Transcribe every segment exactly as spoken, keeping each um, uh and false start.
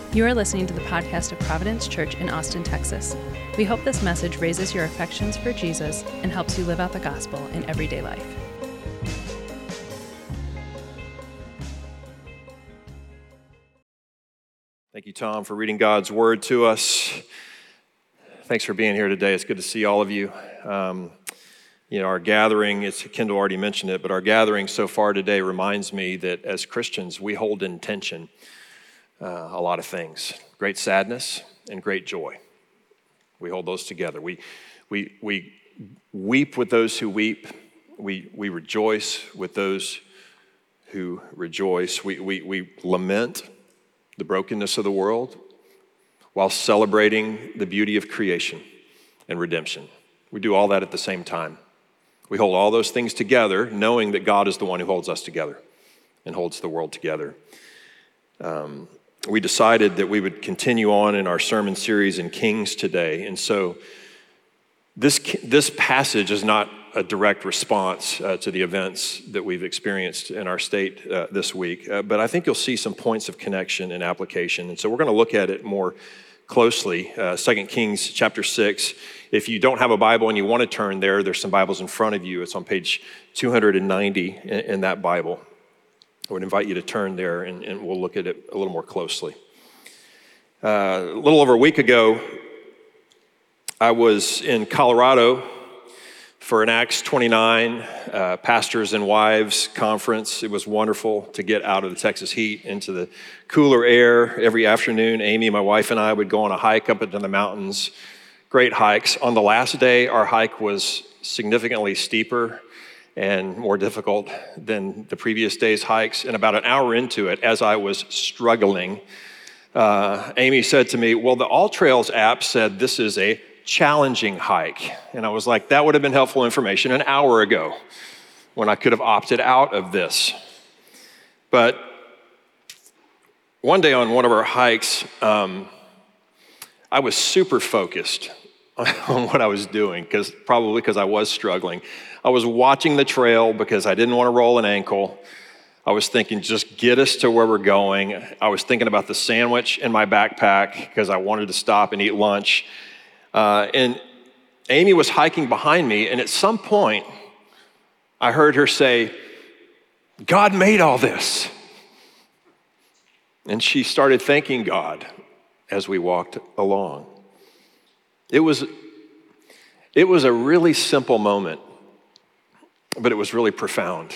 You are listening to the podcast of Providence Church in Austin, Texas. We hope this message raises your affections for Jesus and helps you live out the gospel in everyday life. Thank you, Tom, for reading God's word to us. Thanks for being here today. It's good to see all of you. Um, you know, our gathering, it's, Kendall already mentioned it, but our gathering so far today reminds me that as Christians, we hold in tension uh, a lot of things. Great sadness and great joy. We hold those together. We we we weep with those who weep. We we rejoice with those who rejoice. We we we lament the brokenness of the world while celebrating the beauty of creation and redemption. We do all that at the same time. We hold all those things together, knowing that God is the one who holds us together and holds the world together. Um, we decided that we would continue on in our sermon series in Kings today, and so this this passage is not a direct response uh, to the events that we've experienced in our state uh, this week, uh, but I think you'll see some points of connection and application, and so we're going to look at it more closely. Uh, Second Kings chapter six. If you don't have a Bible and you want to turn there, there's some Bibles in front of you. It's on page two hundred ninety in, in that Bible. I would invite you to turn there, and, and we'll look at it a little more closely. Uh, a little over a week ago, I was in Colorado for an Acts twenty-nine uh, Pastors and Wives conference. It was wonderful to get out of the Texas heat into the cooler air every afternoon. Amy, my wife, and I would go on a hike up into the mountains. Great hikes. On the last day, our hike was significantly steeper and more difficult than the previous day's hikes. And about an hour into it, as I was struggling, uh, Amy said to me, well, the All Trails app said this is a challenging hike. And I was like, that would have been helpful information an hour ago when I could have opted out of this. But one day on one of our hikes, um, I was super focused on what I was doing, because probably because I was struggling. I was watching the trail because I didn't want to roll an ankle. I was thinking, just get us to where we're going. I was thinking about the sandwich in my backpack because I wanted to stop and eat lunch. Uh, and Amy was hiking behind me, and at some point, I heard her say, God made all this. And she started thanking God as we walked along. It was, it was a really simple moment, but it was really profound,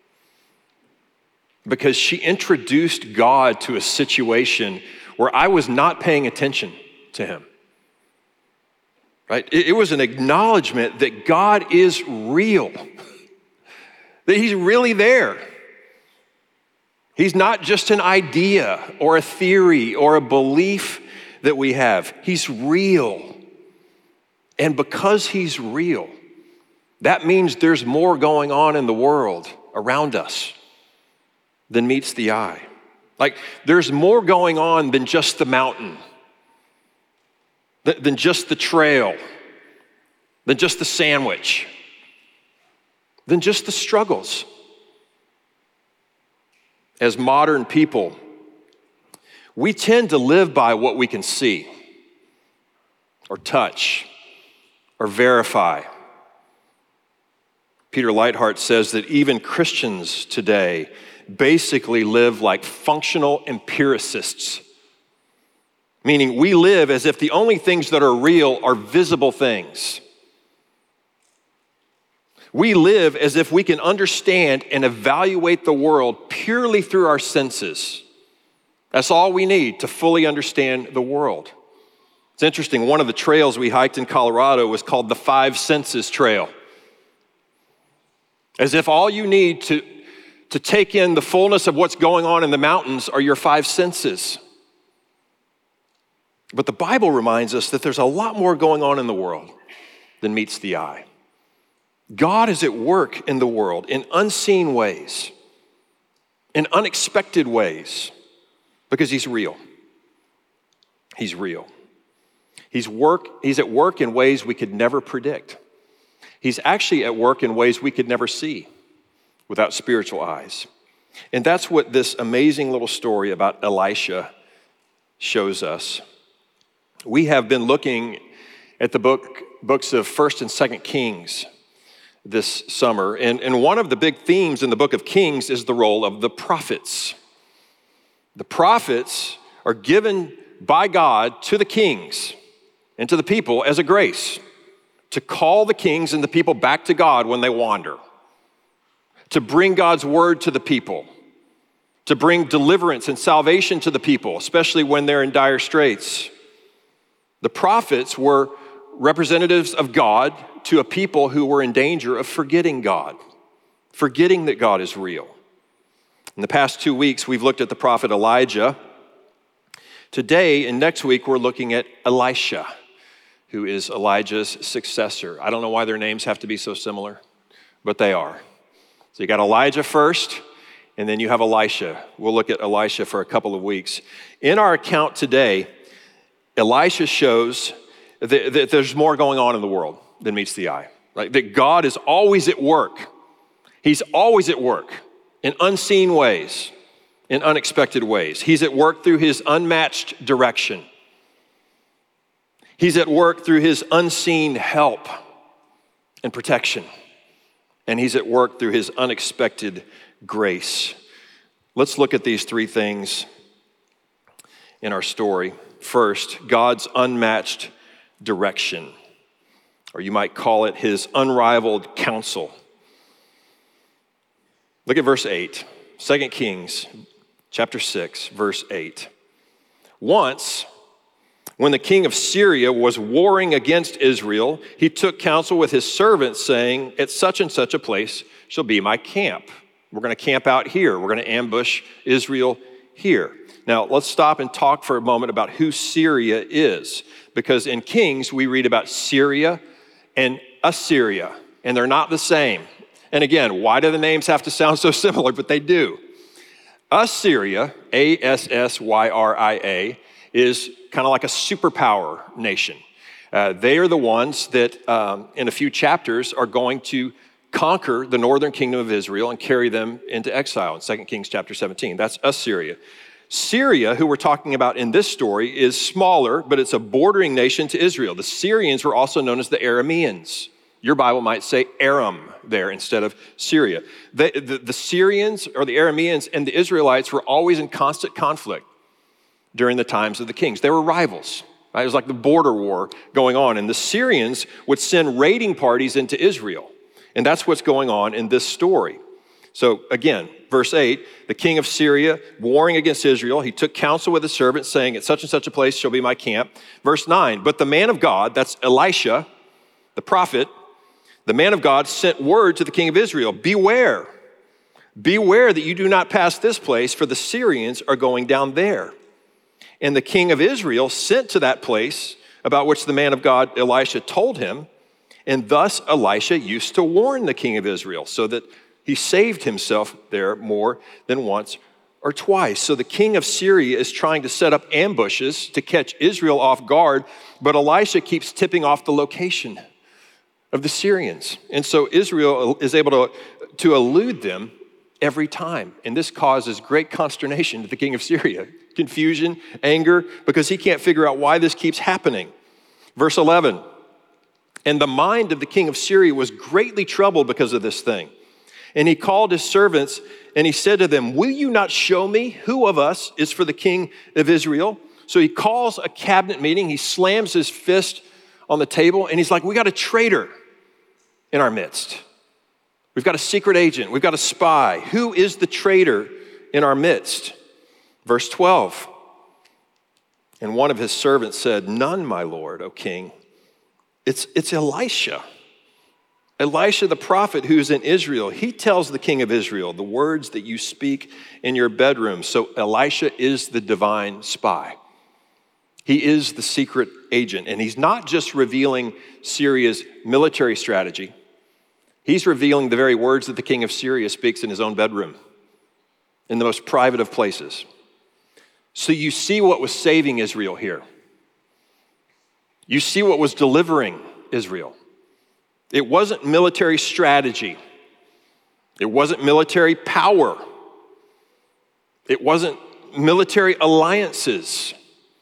because she introduced God to a situation where I was not paying attention to him. Right? It, it was an acknowledgement that God is real, that he's really there. He's not just an idea or a theory or a belief that we have. He's real. And because he's real, that means there's more going on in the world around us than meets the eye. Like, there's more going on than just the mountain, than just the trail, than just the sandwich, than just the struggles. As modern people, we tend to live by what we can see or touch or verify. Peter Leithart says that even Christians today basically live like functional empiricists, meaning we live as if the only things that are real are visible things. We live as if we can understand and evaluate the world purely through our senses. That's all we need to fully understand the world. It's interesting, one of the trails we hiked in Colorado was called the Five Senses Trail. As if all you need to, to take in the fullness of what's going on in the mountains are your five senses. But the Bible reminds us that there's a lot more going on in the world than meets the eye. God is at work in the world in unseen ways, in unexpected ways, because he's real. He's real. He's work, he's at work in ways we could never predict. He's actually at work in ways we could never see without spiritual eyes. And that's what this amazing little story about Elisha shows us. We have been looking at the book, books of First and Second Kings this summer, and, and one of the big themes in the book of Kings is the role of the prophets. The prophets are given by God to the kings and to the people as a grace to call the kings and the people back to God when they wander, to bring God's word to the people, to bring deliverance and salvation to the people, especially when they're in dire straits. The prophets were representatives of God to a people who were in danger of forgetting God, forgetting that God is real. In the past two weeks, we've looked at the prophet Elijah. Today and next week, we're looking at Elisha, who is Elijah's successor. I don't know why their names have to be so similar, but they are. So you got Elijah first, and then you have Elisha. We'll look at Elisha for a couple of weeks. In our account today, Elisha shows that, that there's more going on in the world than meets the eye. Right? That God is always at work. He's always at work in unseen ways, in unexpected ways. He's at work through his unmatched direction. He's at work through his unseen help and protection. And he's at work through his unexpected grace. Let's look at these three things in our story. First, God's unmatched direction, or you might call it his unrivaled counsel. Look at verse eight, Second Kings chapter six, verse eight. Once, when the king of Syria was warring against Israel, he took counsel with his servants, saying, at such and such a place shall be my camp. We're going to camp out here. We're going to ambush Israel here. Now, let's stop and talk for a moment about who Syria is, because in Kings, we read about Syria and Assyria, and they're not the same. And again, why do the names have to sound so similar? But they do. Assyria, A S S Y R I A, is kind of like a superpower nation. Uh, they are the ones that, um, in a few chapters, are going to conquer the northern kingdom of Israel and carry them into exile in Second Kings chapter seventeen. That's Assyria. Syria, who we're talking about in this story, is smaller, but it's a bordering nation to Israel. The Syrians were also known as the Arameans. Your Bible might say Aram there instead of Syria. The, the, the Syrians or the Arameans and the Israelites were always in constant conflict during the times of the kings. They were rivals. Right? It was like the border war going on. And the Syrians would send raiding parties into Israel. And that's what's going on in this story. So again, verse eight, the king of Syria warring against Israel, he took counsel with his servants, saying, at such and such a place shall be my camp. Verse nine, but the man of God, that's Elisha, the prophet, the man of God sent word to the king of Israel, beware, beware that you do not pass this place, for the Syrians are going down there. And the king of Israel sent to that place about which the man of God, Elisha, told him, and thus Elisha used to warn the king of Israel, so that he saved himself there more than once or twice. So the king of Syria is trying to set up ambushes to catch Israel off guard, but Elisha keeps tipping off the location of the Syrians. And so Israel is able to, to elude them every time. And this causes great consternation to the king of Syria, confusion, anger, because he can't figure out why this keeps happening. Verse eleven, and the mind of the king of Syria was greatly troubled because of this thing. And he called his servants and he said to them, will you not show me who of us is for the king of Israel? So he calls a cabinet meeting. He slams his fist on the table and he's like, we got a traitor in our midst. We've got a secret agent. We've got a spy. Who is the traitor in our midst? Verse twelve, and one of his servants said, none, my lord, O king. It's, it's Elisha. Elisha the prophet who's in Israel. He tells the king of Israel the words that you speak in your bedroom. So Elisha is the divine spy. He is the secret agent. And he's not just revealing Syria's military strategy. He's revealing the very words that the king of Syria speaks in his own bedroom, in the most private of places. So you see what was saving Israel here. You see what was delivering Israel. It wasn't military strategy. It wasn't military power. It wasn't military alliances.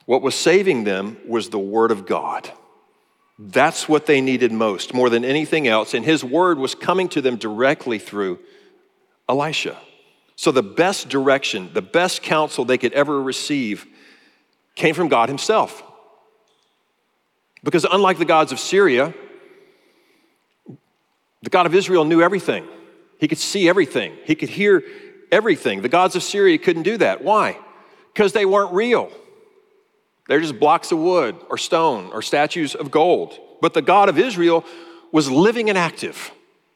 What was saving them was the word of God. That's what they needed most, more than anything else. And his word was coming to them directly through Elisha. So the best direction, the best counsel they could ever receive came from God himself. Because unlike the gods of Syria, the God of Israel knew everything. He could see everything. He could hear everything. The gods of Syria couldn't do that. Why? Because they weren't real. They're just blocks of wood or stone or statues of gold. But the God of Israel was living and active,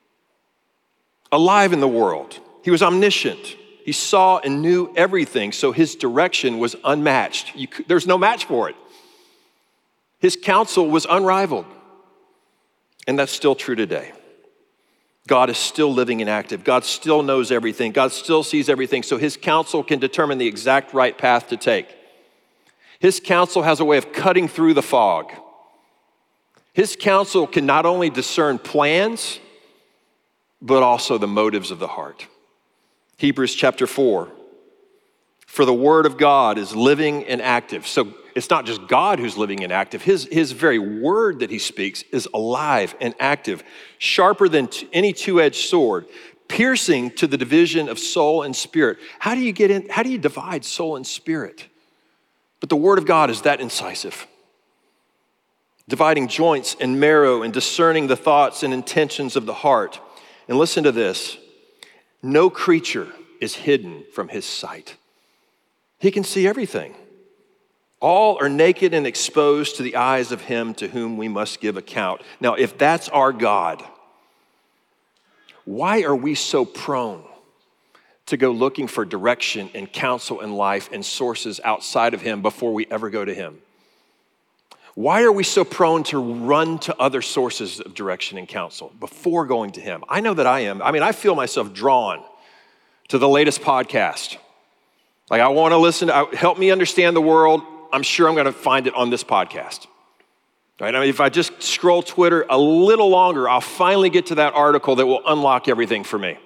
alive in the world. He was omniscient. He saw and knew everything, so his direction was unmatched. You, there's no match for it. His counsel was unrivaled, and that's still true today. God is still living and active. God still knows everything. God still sees everything, so his counsel can determine the exact right path to take. His counsel has a way of cutting through the fog. His counsel can not only discern plans, but also the motives of the heart. Hebrews chapter four, for the word of God is living and active. So it's not just God who's living and active. His, his very word that he speaks is alive and active, sharper than t- any two-edged sword, piercing to the division of soul and spirit. How do you get in? How do you divide soul and spirit? But the word of God is that incisive, dividing joints and marrow and discerning the thoughts and intentions of the heart. And listen to this. No creature is hidden from his sight. He can see everything. All are naked and exposed to the eyes of him to whom we must give account. Now, if that's our God, why are we so prone to go looking for direction and counsel in life and sources outside of him before we ever go to him? Why are we so prone to run to other sources of direction and counsel before going to him? I know that I am. I mean, I feel myself drawn to the latest podcast. Like I want to listen, to, help me understand the world. I'm sure I'm going to find it on this podcast. Right? I mean, if I just scroll Twitter a little longer, I'll finally get to that article that will unlock everything for me.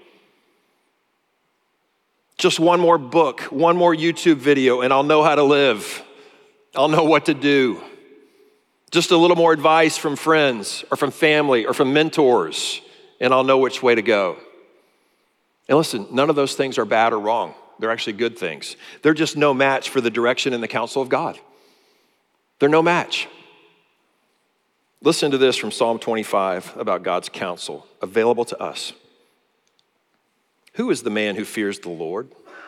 Just one more book, one more YouTube video, and I'll know how to live. I'll know what to do. Just a little more advice from friends or from family or from mentors, and I'll know which way to go. And listen, none of those things are bad or wrong. They're actually good things. They're just no match for the direction and the counsel of God. They're no match. Listen to this from Psalm twenty-five about God's counsel available to us. Who is the man who fears the Lord?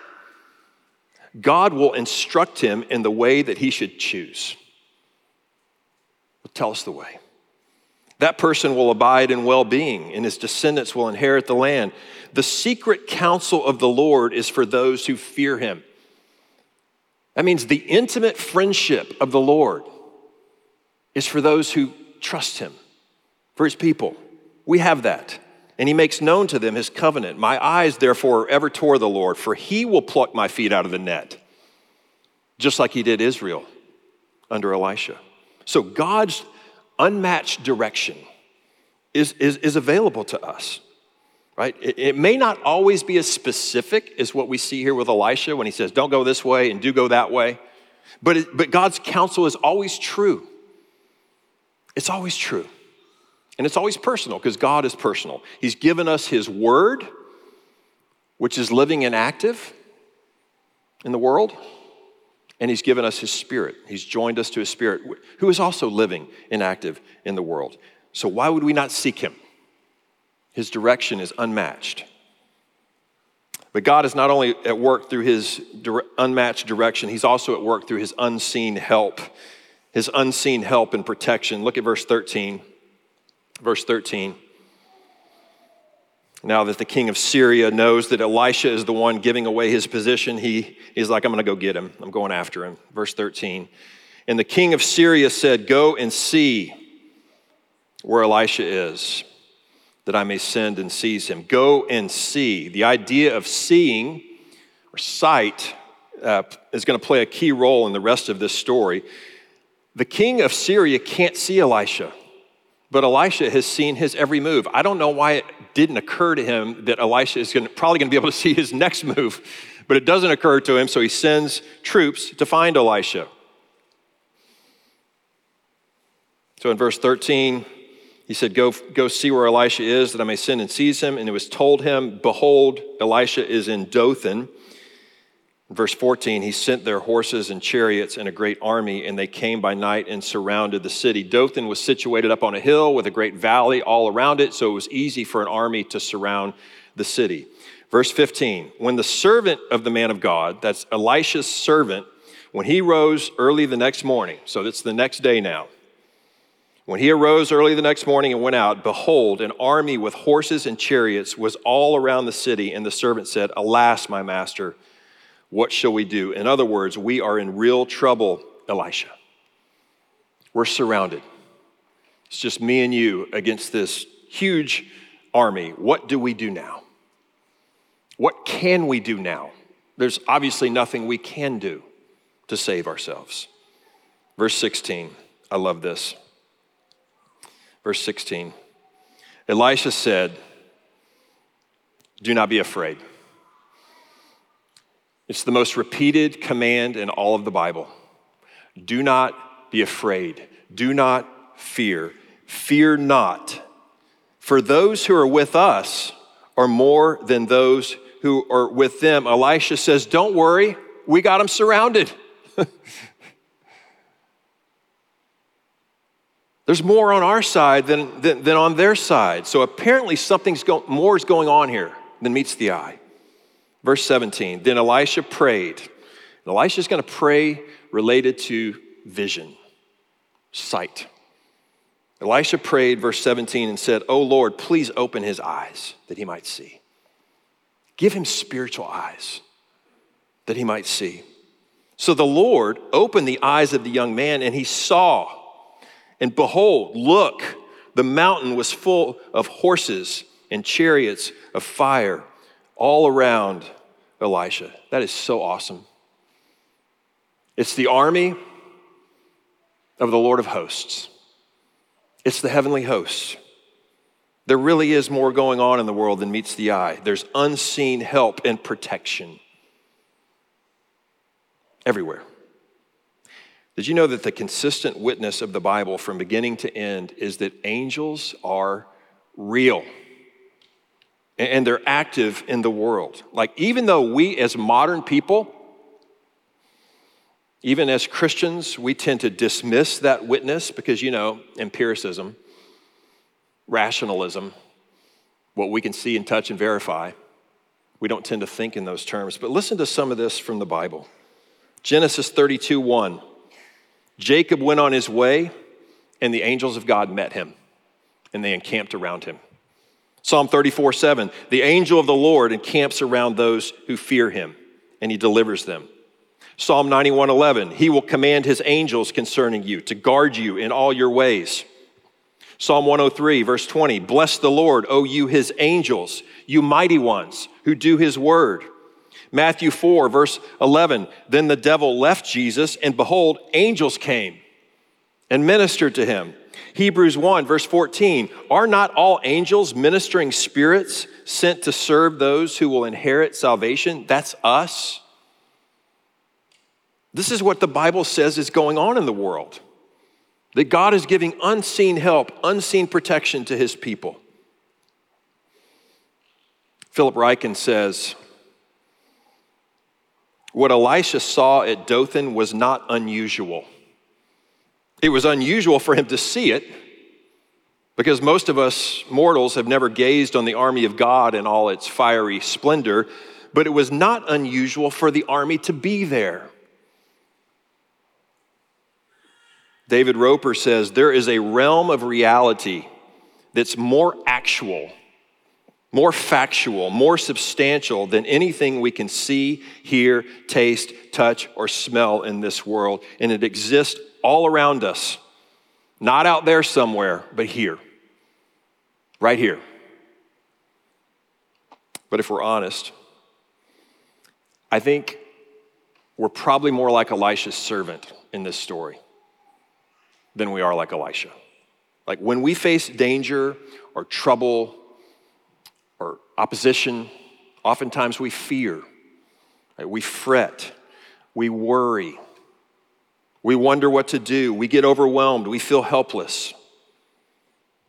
God will instruct him in the way that he should choose. Tell us the way. That person will abide in well-being, and his descendants will inherit the land. The secret counsel of the Lord is for those who fear him. That means the intimate friendship of the Lord is for those who trust him, for his people. We have that. And he makes known to them his covenant. My eyes, therefore, are ever toward the Lord, for he will pluck my feet out of the net, just like he did Israel under Elisha. So God's unmatched direction is, is, is available to us, right? It, it may not always be as specific as what we see here with Elisha when he says, don't go this way and do go that way. But, it, but God's counsel is always true. It's always true. And it's always personal because God is personal. He's given us his word, which is living and active in the world. And he's given us his spirit. He's joined us to his spirit, who is also living and active in the world. So why would we not seek him? His direction is unmatched. But God is not only at work through his unmatched direction, he's also at work through his unseen help, his unseen help and protection. Look at verse thirteen. Verse thirteen. Now that the king of Syria knows that Elisha is the one giving away his position, he is like, I'm going to go get him. I'm going after him. Verse thirteen. And the king of Syria said, go and see where Elisha is, that I may send and seize him. Go and see. The idea of seeing or sight uh, is going to play a key role in the rest of this story. The king of Syria can't see Elisha, but Elisha has seen his every move. I don't know why it didn't occur to him that Elisha is gonna, probably going to be able to see his next move, but it doesn't occur to him, so he sends troops to find Elisha. So in verse thirteen, he said, go, go see where Elisha is, that I may send and seize him. And it was told him, behold, Elisha is in Dothan. In verse fourteen, he sent their horses and chariots and a great army, and they came by night and surrounded the city. Dothan was situated up on a hill with a great valley all around it, so it was easy for an army to surround the city. Verse fifteen, when the servant of the man of God, that's Elisha's servant, when he rose early the next morning, so it's the next day now, when he arose early the next morning and went out, behold, an army with horses and chariots was all around the city, and the servant said, alas, my master, what shall we do? In other words, we are in real trouble, Elisha. We're surrounded. It's just me and you against this huge army. What do we do now? What can we do now? There's obviously nothing we can do to save ourselves. Verse sixteen, I love this. Verse sixteen, Elisha said, do not be afraid. It's the most repeated command in all of the Bible. Do not be afraid. Do not fear. Fear not. For those who are with us are more than those who are with them. Elisha says, don't worry, we got them surrounded. There's more on our side than, than, than on their side. So apparently something's go, more is going on here than meets the eye. Verse seventeen, then Elisha prayed. And Elisha's going to pray related to vision, sight. Elisha prayed, verse seventeen, and said, oh Lord, please open his eyes that he might see. Give him spiritual eyes that he might see. So the Lord opened the eyes of the young man, and he saw. And behold, look, the mountain was full of horses and chariots of fire all around Elisha. That is so awesome. It's the army of the Lord of hosts. It's the heavenly hosts. There really is more going on in the world than meets the eye. There's unseen help and protection everywhere. Did you know that the consistent witness of the Bible from beginning to end is that angels are real and they're active in the world? Like, even though we as modern people, even as Christians, we tend to dismiss that witness because, you know, empiricism, rationalism, what we can see and touch and verify, we don't tend to think in those terms. But listen to some of this from the Bible. Genesis thirty-two one. Jacob went on his way, and the angels of God met him, and they encamped around him. Psalm thirty-four seven, the angel of the Lord encamps around those who fear him, and he delivers them. Psalm ninety-one eleven, he will command his angels concerning you to guard you in all your ways. Psalm one oh three, verse twenty, bless the Lord, O you his angels, you mighty ones who do his word. Matthew four, verse eleven, then the devil left Jesus, and behold, angels came and ministered to him. Hebrews one, verse fourteen, are not all angels ministering spirits sent to serve those who will inherit salvation? That's us. This is what the Bible says is going on in the world. That God is giving unseen help, unseen protection to his people. Philip Ryken says, what Elisha saw at Dothan was not unusual. It was unusual for him to see it because most of us mortals have never gazed on the army of God in all its fiery splendor, but it was not unusual for the army to be there. David Roper says, there is a realm of reality that's more actual, more factual, more substantial than anything we can see, hear, taste, touch, or smell in this world. And it exists all around us, not out there somewhere, but here, right here. But if we're honest, I think we're probably more like Elisha's servant in this story than we are like Elisha. Like, when we face danger or trouble or opposition, oftentimes we fear, right? We fret, we worry, we wonder what to do, we get overwhelmed, we feel helpless.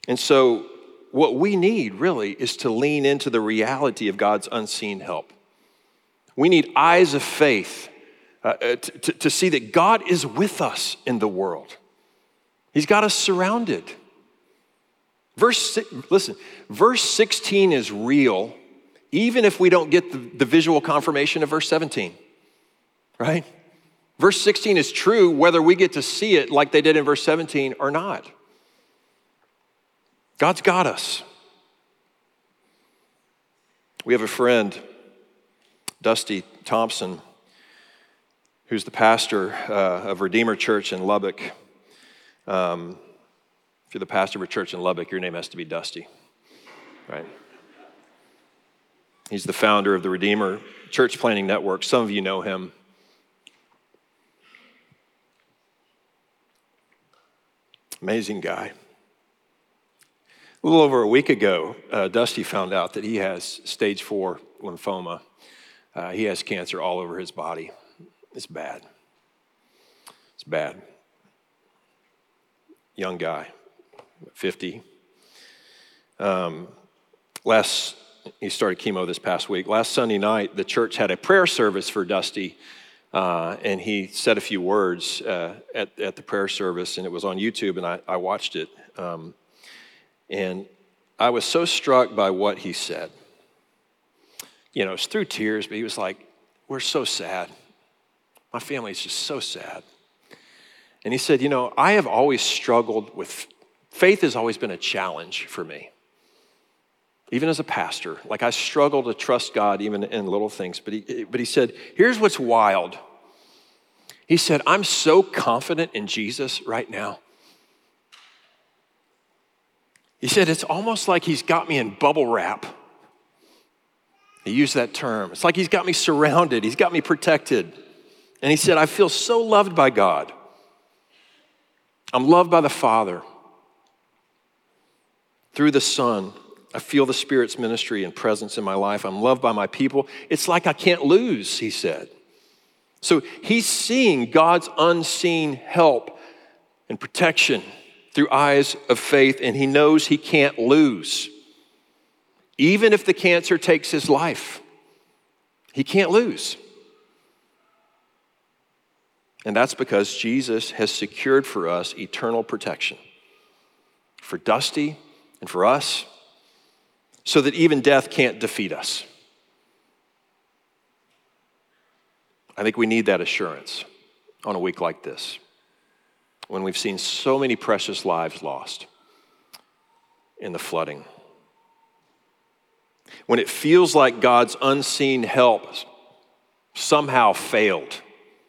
And so what we need really is to lean into the reality of God's unseen help. We need eyes of faith uh, to, to, to see that God is with us in the world. He's got us surrounded. Verse, listen, verse sixteen is real, even if we don't get the, the visual confirmation of verse seventeen, right? Verse sixteen is true whether we get to see it like they did in verse seventeen or not. God's got us. We have a friend, Dusty Thompson, who's the pastor uh, of Redeemer Church in Lubbock. Um, if you're the pastor of a church in Lubbock, your name has to be Dusty, right? He's the founder of the Redeemer Church Planning Network. Some of you know him. Amazing guy. A little over a week ago, uh, Dusty found out that he has stage four lymphoma. Uh, he has cancer all over his body. It's bad. It's bad. Young guy, fifty. Um, last, he started chemo this past week. Last Sunday night, the church had a prayer service for Dusty, uh, and he said a few words uh, at, at the prayer service, and it was on YouTube, and I, I watched it. Um, and I was so struck by what he said. You know, it's through tears, but he was like, we're so sad. My family is just so sad. And he said, you know, I have always struggled with, faith has always been a challenge for me. Even as a pastor, like I struggle to trust God even in little things. But he, but he said, here's what's wild. He said, I'm so confident in Jesus right now. He said, it's almost like he's got me in bubble wrap. He used that term. It's like he's got me surrounded. He's got me protected. And he said, I feel so loved by God. I'm loved by the Father. Through the Son, I feel the Spirit's ministry and presence in my life. I'm loved by my people. It's like I can't lose, he said. So he's seeing God's unseen help and protection through eyes of faith, and he knows he can't lose. Even if the cancer takes his life, he can't lose. And that's because Jesus has secured for us eternal protection. For Dusty and for us, so that even death can't defeat us. I think we need that assurance on a week like this, when we've seen so many precious lives lost in the flooding. When it feels like God's unseen help somehow failed.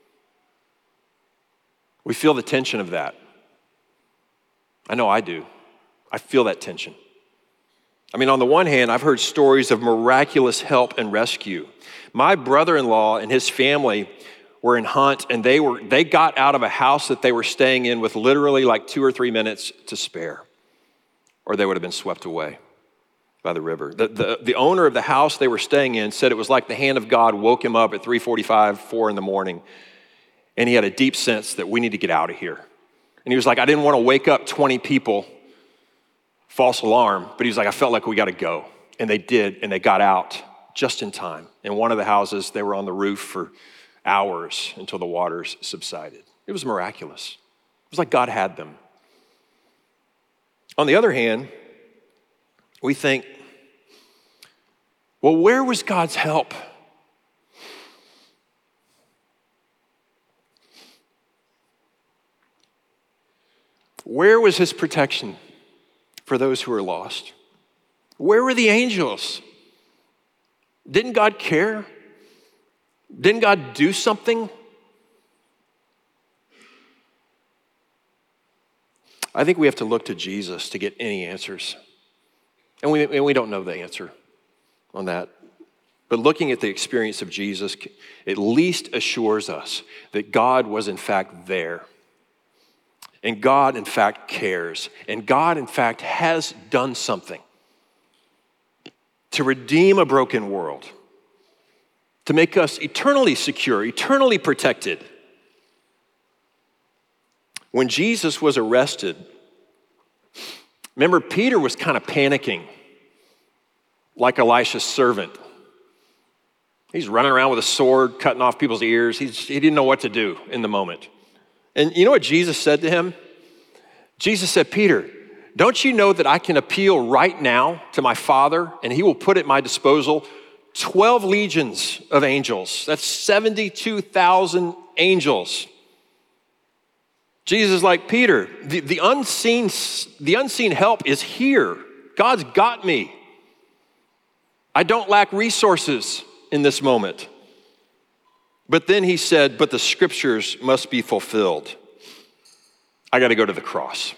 We feel the tension of that. I know I do. I feel that tension. I mean, on the one hand, I've heard stories of miraculous help and rescue. My brother-in-law and his family were in Hunt, and they were they got out of a house that they were staying in with literally like two or three minutes to spare, or they would have been swept away by the river. The, the, the owner of the house they were staying in said it was like the hand of God woke him up at three forty-five, four in the morning, and he had a deep sense that we need to get out of here. And he was like, I didn't want to wake up twenty people, false alarm, but he was like, I felt like we got to go. And they did, and they got out just in time. In one of the houses, they were on the roof for hours until the waters subsided. It was miraculous. It was like God had them. On the other hand, we think, well, where was God's help? Where was his protection for those who are lost? Where were the angels? Didn't God care? Didn't God do something? I think we have to look to Jesus to get any answers. And we, and we don't know the answer on that. But looking at the experience of Jesus at least assures us that God was in fact there. And God, in fact, cares. And God, in fact, has done something to redeem a broken world, to make us eternally secure, eternally protected. When Jesus was arrested, Remember, Peter was kind of panicking, like Elisha's servant. He's running around with a sword, cutting off people's ears. He's, he didn't know what to do in the moment. And you know what Jesus said to him? Jesus said, Peter, don't you know that I can appeal right now to my Father, and he will put at my disposal twelve legions of angels? That's seventy-two thousand angels. Jesus is like, Peter, the, the unseen, the unseen help is here. God's got me. I don't lack resources in this moment. But then he said, but the scriptures must be fulfilled. I got to go to the cross.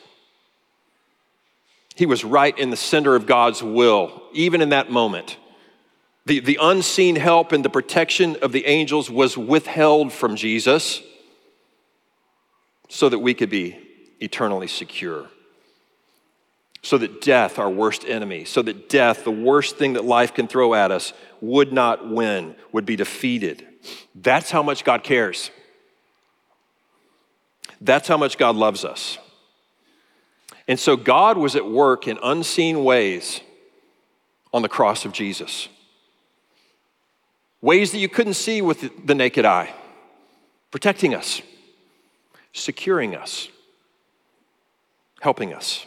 He was right in the center of God's will, even in that moment. The, the unseen help and the protection of the angels was withheld from Jesus so that we could be eternally secure. So that death, our worst enemy, so that death, the worst thing that life can throw at us, would not win, would be defeated. That's how much God cares. That's how much God loves us. And so God was at work in unseen ways on the cross of Jesus. Ways that you couldn't see with the naked eye. Protecting us, securing us, helping us.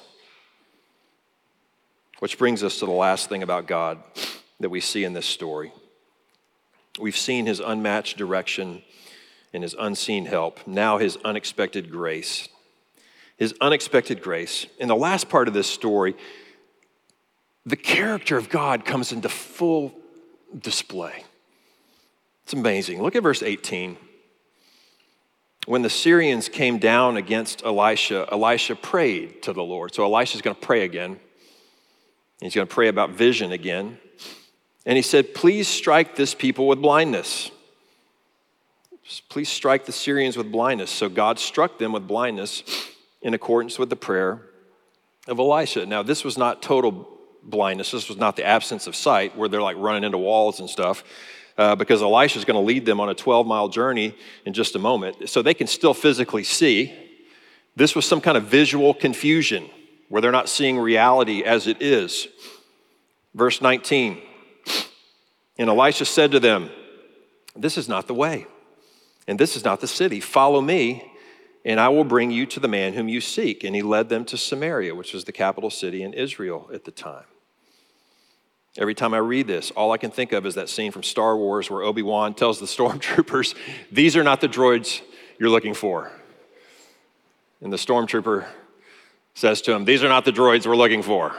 Which brings us to the last thing about God that we see in this story. We've seen his unmatched direction and his unseen help. Now his unexpected grace. His unexpected grace. In the last part of this story, the character of God comes into full display. It's amazing. Look at verse eighteen. When the Syrians came down against Elisha, Elisha prayed to the Lord. So Elisha's going to pray again. He's going to pray about vision again. And he said, please strike this people with blindness. Please strike the Syrians with blindness. So God struck them with blindness in accordance with the prayer of Elisha. Now, this was not total blindness. This was not the absence of sight where they're like running into walls and stuff. Uh, because Elisha is going to lead them on a twelve-mile journey in just a moment. So they can still physically see. This was some kind of visual confusion where they're not seeing reality as it is. Verse nineteen, and Elisha said to them, this is not the way, and this is not the city. Follow me, and I will bring you to the man whom you seek. And he led them to Samaria, which was the capital city in Israel at the time. Every time I read this, all I can think of is that scene from Star Wars where Obi-Wan tells the stormtroopers, these are not the droids you're looking for. And the stormtrooper says to him, these are not the droids we're looking for.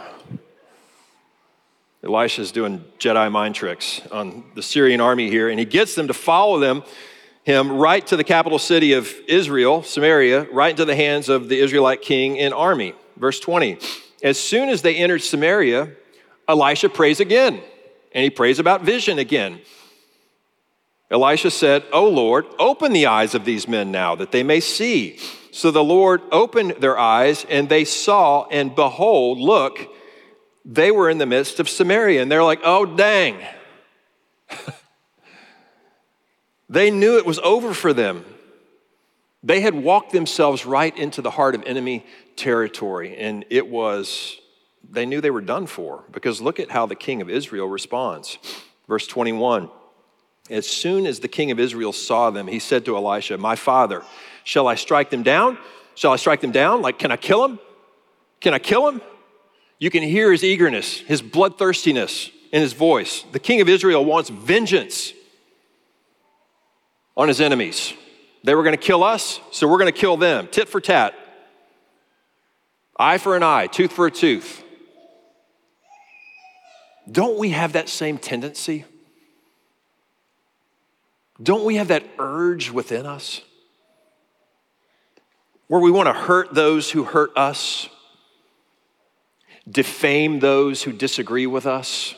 Elisha's doing Jedi mind tricks on the Syrian army here, and he gets them to follow them, him right to the capital city of Israel, Samaria, right into the hands of the Israelite king and army. Verse twenty, as soon as they entered Samaria, Elisha prays again, and he prays about vision again. Elisha said, O Lord, open the eyes of these men now that they may see. So the Lord opened their eyes, and they saw, and behold, look, they were in the midst of Samaria. And they're like, oh, dang. They knew it was over for them. They had walked themselves right into the heart of enemy territory, and it was... they knew they were done for, because look at how the king of Israel responds. Verse twenty-one, as soon as the king of Israel saw them, he said to Elisha, my father, shall I strike them down? Shall I strike them down? Like, can I kill him? Can I kill him? You can hear his eagerness, his bloodthirstiness in his voice. The king of Israel wants vengeance on his enemies. They were going to kill us, so we're going to kill them. Tit for tat. Eye for an eye, tooth for a tooth. Don't we have that same tendency? Don't we have that urge within us where we want to hurt those who hurt us, defame those who disagree with us,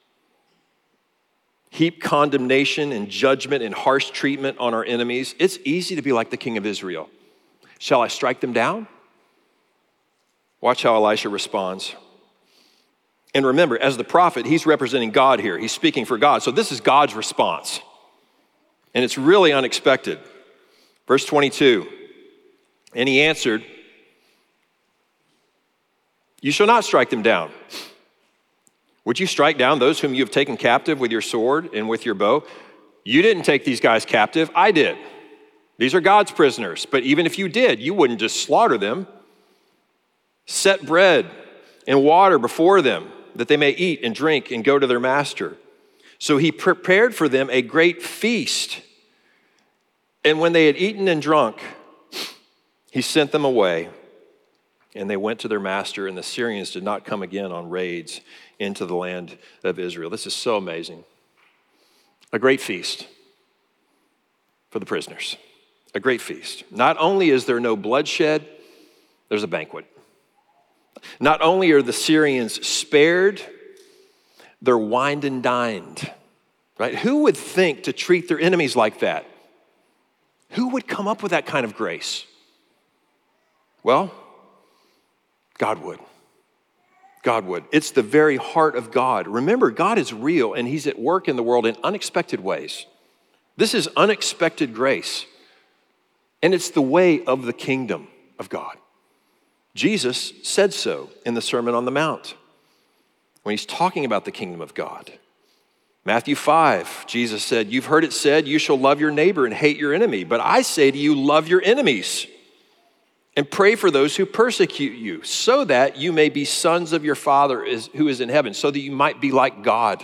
heap condemnation and judgment and harsh treatment on our enemies? It's easy to be like the king of Israel. Shall I strike them down? Watch how Elisha responds. And remember, as the prophet, he's representing God here. He's speaking for God. So this is God's response. And it's really unexpected. Verse twenty-two, and he answered, You shall not strike them down. Would you strike down those whom you have taken captive with your sword and with your bow? You didn't take these guys captive, I did. These are God's prisoners, but even if you did, you wouldn't just slaughter them. Set bread and water before them, that they may eat and drink and go to their master. So he prepared for them a great feast. And when they had eaten and drunk, he sent them away, and they went to their master, and the Syrians did not come again on raids into the land of Israel. This is so amazing. A great feast for the prisoners. A great feast. Not only is there no bloodshed, there's a banquet. Not only are the Syrians spared, they're wined and dined. Right? Who would think to treat their enemies like that? Who would come up with that kind of grace? Well, God would. God would. It's the very heart of God. Remember, God is real and he's at work in the world in unexpected ways. This is unexpected grace. And it's the way of the kingdom of God. Jesus said so in the Sermon on the Mount when he's talking about the kingdom of God. Matthew five, Jesus said, you've heard it said, you shall love your neighbor and hate your enemy. But I say to you, love your enemies and pray for those who persecute you, so that you may be sons of your Father who is in heaven, so that you might be like God.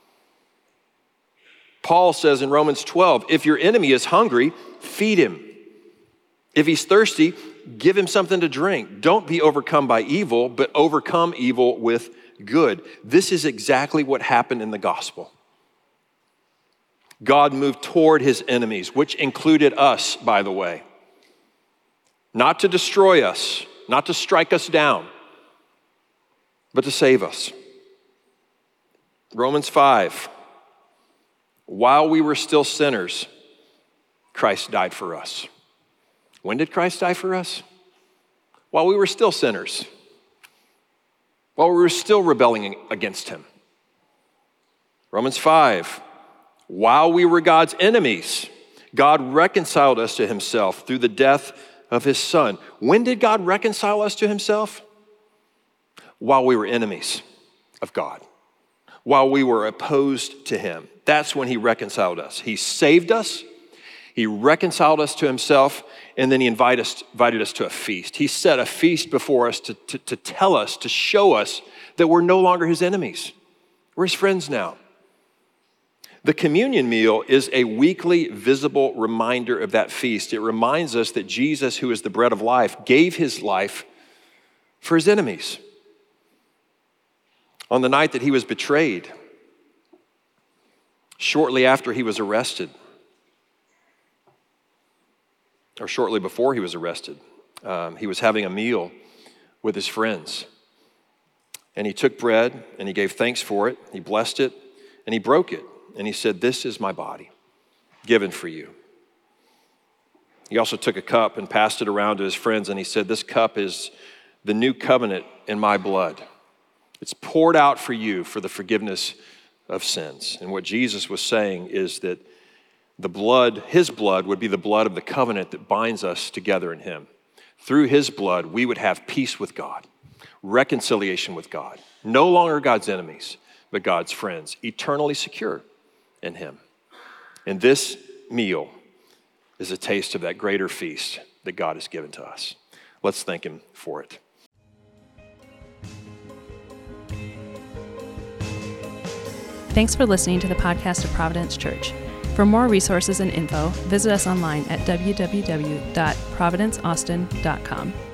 Paul says in Romans twelve, if your enemy is hungry, feed him. If he's thirsty, give him something to drink. Don't be overcome by evil, but overcome evil with good. This is exactly what happened in the gospel. God moved toward his enemies, which included us, by the way. Not to destroy us, not to strike us down, but to save us. Romans five, while we were still sinners, Christ died for us. When did Christ die for us? While we were still sinners. While we were still rebelling against him. Romans five, while we were God's enemies, God reconciled us to himself through the death of his Son. When did God reconcile us to himself? While we were enemies of God. While we were opposed to him. That's when he reconciled us. He saved us. He reconciled us to himself, and then he invited us, invited us to a feast. He set a feast before us to, to, to tell us, to show us that we're no longer his enemies. We're his friends now. The communion meal is a weekly visible reminder of that feast. It reminds us that Jesus, who is the bread of life, gave his life for his enemies. On the night that he was betrayed, shortly after he was arrested, or shortly before he was arrested, um, he was having a meal with his friends. And he took bread and he gave thanks for it. He blessed it and he broke it. And he said, this is my body given for you. He also took a cup and passed it around to his friends. And he said, this cup is the new covenant in my blood. It's poured out for you for the forgiveness of sins. And what Jesus was saying is that the blood, his blood, would be the blood of the covenant that binds us together in him. Through his blood, we would have peace with God, reconciliation with God. No longer God's enemies, but God's friends, eternally secure in him. And this meal is a taste of that greater feast that God has given to us. Let's thank him for it. Thanks for listening to the podcast of Providence Church. For more resources and info, visit us online at w w w dot providence austin dot com.